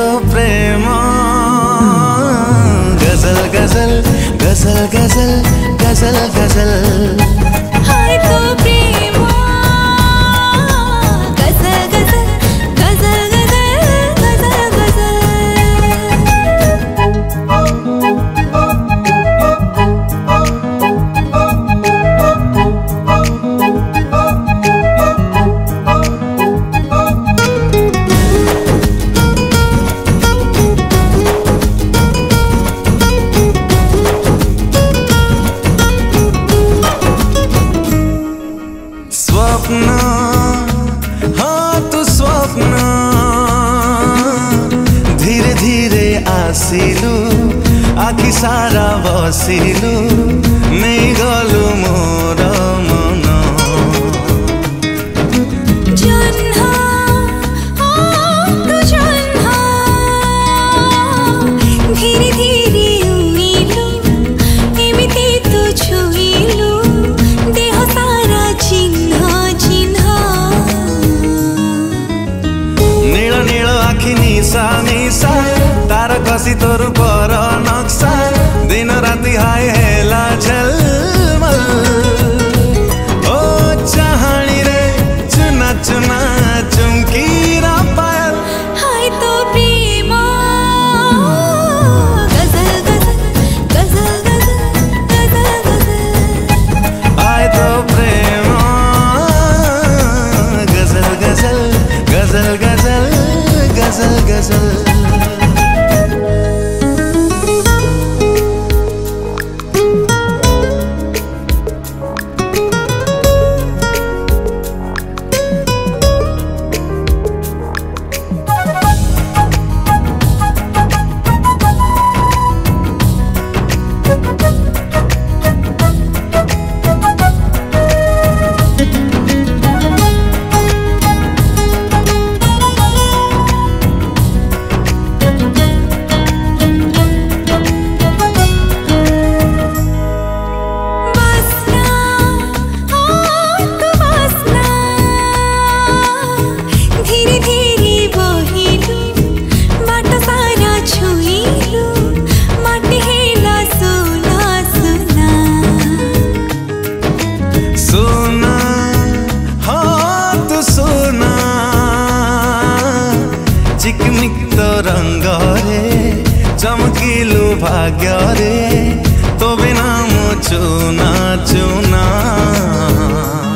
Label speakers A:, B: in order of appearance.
A: प्रेम गजल गजल गजल गजल गजल गजल
B: हाय तो प्रेम गजल गजल गजल गजल गजल
A: स्वप्न हाँ तू स्वप्न धीरे धीरे आसिलु आखि सारा बसिलु नहीं गलु मोर मन
B: जन्हा तू जन्हा धीरे धीरे उइलु एमिति तू छुइलु देह सारा चिन्ह चिन्ह
A: नील नील आखि निशा निशा तार कसी तोर पर नक्सा दिन राति हाय हेला झलमल ओ चाहनी रे चुना चुना चुमकी रा पायल
B: हाय तो प्रेम गजल गजल गजल गजल गजल
A: आए तो प्रेम गजल गजल गजल गजल गजल गजल
B: धीरे धीरे बहिलु बाट सारा छुइलु माटी हेला सोना सोना
A: सोना हाँ तू सोना चिकमिक तो रंग रे चमकिलु भाग्य रे तो बिना मु चुना चुना